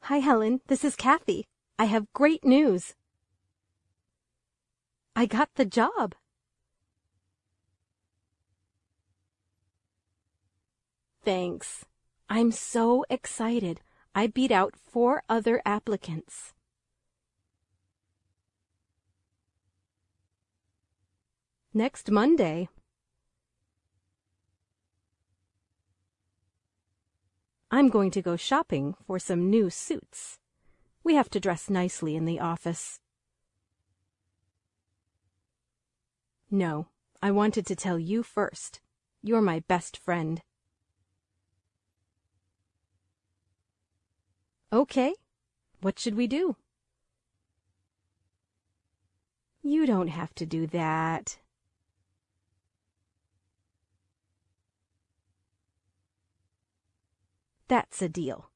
Hi, Helen. This is Kathy. I have great news. I got the job. Thanks. I'm so excited. I beat out 4 other applicants. Next Monday. I'm going to go shopping for some new suits. We have to dress nicely in the office. No, I wanted to tell you first. You're my best friend. Okay, what should we do? You don't have to do that. That's a deal.